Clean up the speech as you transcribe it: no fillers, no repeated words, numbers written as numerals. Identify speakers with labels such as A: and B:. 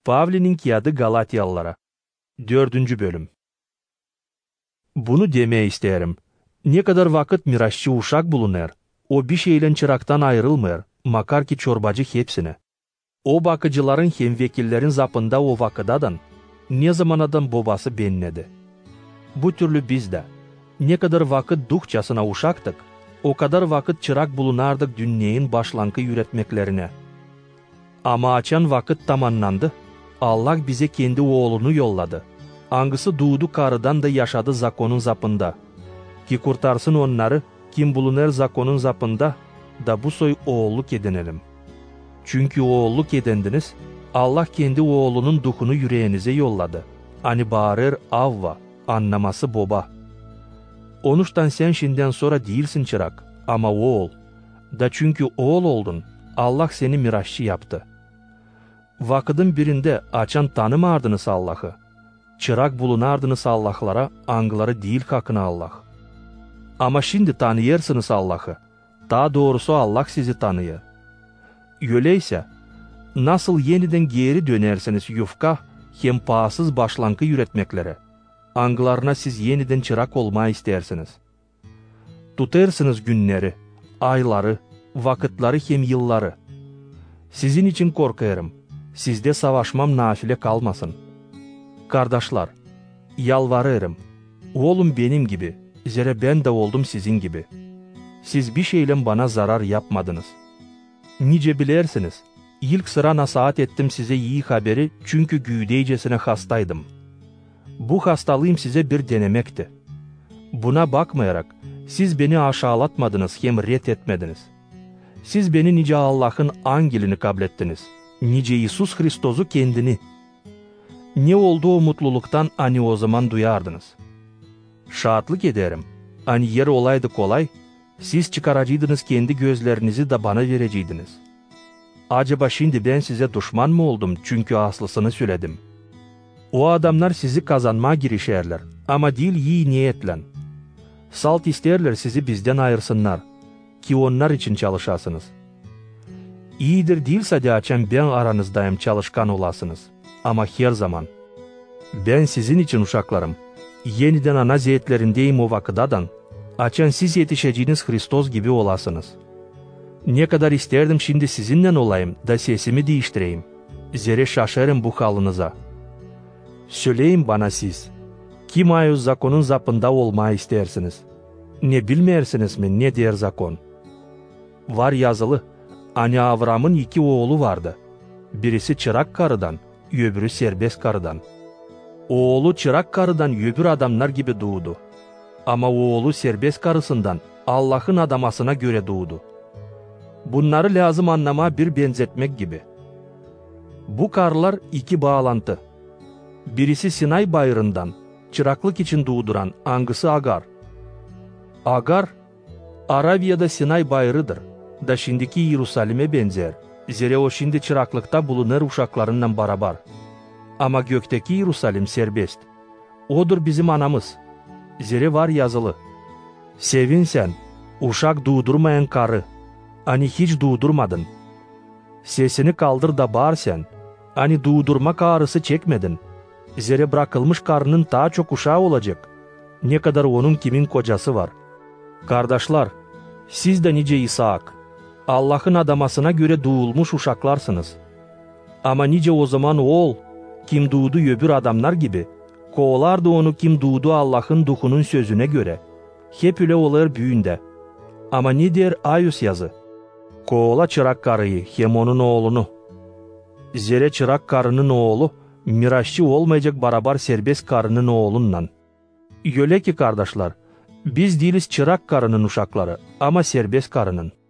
A: Pavli'nin kağıdı Galatyalılara. 4. bölüm. Bunu demeye isterim. Ne kadar vakit miraççı uşak bulunur, o bir şeyle çıraktan ayrılmıyor, makar ki çorbacı hepsine. O bakıcıların hem vekillerin zapında o vakıdadan, ne zamanadan babası benledi. Bu türlü biz de, ne kadar vakit duhçasına uşaktık, o kadar vakit çırak bulunardık dünyenin başlankı yüretmeklerine. Ama açan vakit tamamlandı, Allah bize kendi oğlunu yolladı. Angısı doğdu karıdan da yaşadı zakonun zapında. Ki kurtarsın onları, kim bulunur zakonun zapında, da bu soy oğulluk edinelim. Çünkü oğulluk edindiniz, Allah kendi oğlunun duhunu yüreğinize yolladı. Hani bağırır Avva, anlaması baba. Onuştan sen şimdiden sonra değilsin çırak, ama oğul. Da çünkü oğul oldun, Allah seni miraççı yaptı. Vakıdın birinde açan tanımardınız Allah'ı. Çırak bulunardınız Allah'lara, angıları değil hakkına Allah. Ama şimdi tanıyarsınız Allah'ı. Daha doğrusu Allah sizi tanıyor. Öyleyse, nasıl yeniden geri dönersiniz yufka, hem pahasız başlankı yüretmeklere. Angılarına siz yeniden çırak olmayı istersiniz. Tutarsınız günleri, ayları, vakitleri hem yılları. Sizin için korkarım. Sizde savaşmam nafile kalmasın. Kardeşler, yalvarırım. Oğlum benim gibi, zira ben de oldum sizin gibi. Siz bir şeyle bana zarar yapmadınız. Nice bilersiniz, ilk sıra nasihat ettim size iyi haberi çünkü güydeycesine hastaydım. Bu hastalığım size bir denemekti. Buna bakmayarak siz beni aşağılatmadınız hem reddetmediniz. Siz beni nice Allah'ın angelini kabul ettiniz. Nice İsus Hristos'u kendini. Ne oldu o mutluluktan hani o zaman duyardınız. Şahatlık ederim. Hani yer olaydı kolay, siz çıkaracıydınız kendi gözlerinizi de bana vereceydiniz. Acaba şimdi ben size düşman mı oldum çünkü aslısını söyledim. O adamlar sizi kazanmaya girişerler ama değil iyi niyetle. Salt isterler sizi bizden ayırsınlar ki onlar için çalışasınız. İyidir değilse de açan ben aranızdayım çalışkan olasınız. Ama her zaman. Ben sizin için uşaklarım. Yeniden ana zeytlerindeyim o vakıdadan. Açan siz yetişeceğiniz Hristos gibi olasınız. Ne kadar isterdim şimdi sizinle olayım da sesimi değiştireyim. Zere şaşarım bu halınıza. Söyleyin bana siz. Kim ayız zakonun zapında olmayı istersiniz? Ne bilmersiniz mi ne der zakon? Var yazılı. Hani Avram'ın 2 oğlu vardı. Birisi çırak karıdan, öbürü serbest karıdan. Oğlu çırak karıdan öbür adamlar gibi doğdu. Ama oğlu serbest karısından Allah'ın adamasına göre doğdu. Bunları lazım anlamaya bir benzetmek gibi. Bu karılar 2 bağlantı. Birisi Sinay bayırından, çıraklık için doğduran angısı Agar. Agar, Arabya'da Sinay bayırıdır. Da şimdiki Yerusalim'e benzer. Zira o şimdi çıraklıkta bulunur uşaklarından beraber. Ama gökteki Yerusalim serbest. Odur bizim anamız. Zira var yazılı. Sevin sen, uşak doğdurmayan karı. Hani hiç doğdurmadın. Sesini kaldır da bağır sen. Hani doğdurmak ağrısı çekmedin. Zira bırakılmış karının daha çok uşağı olacak. Ne kadar onun kimin kocası var. Kardeşler, siz de nice İshak, Allah'ın adamasına göre doğulmuş uşaklarsınız. Ama nice o zaman oğul, kim doğdu öbür adamlar gibi, kovalardı onu kim doğdu Allah'ın duhunun sözüne göre. Hep öyle olur büyünde. Ama ne der Ayus yazı? Kovala çırak karıyı, hem onun oğlunu. Zere çırak karının oğlu, miraççı olmayacak beraber serbest karının oğlunla. Öyle ki kardeşler, biz değiliz çırak karının uşakları ama serbest karının.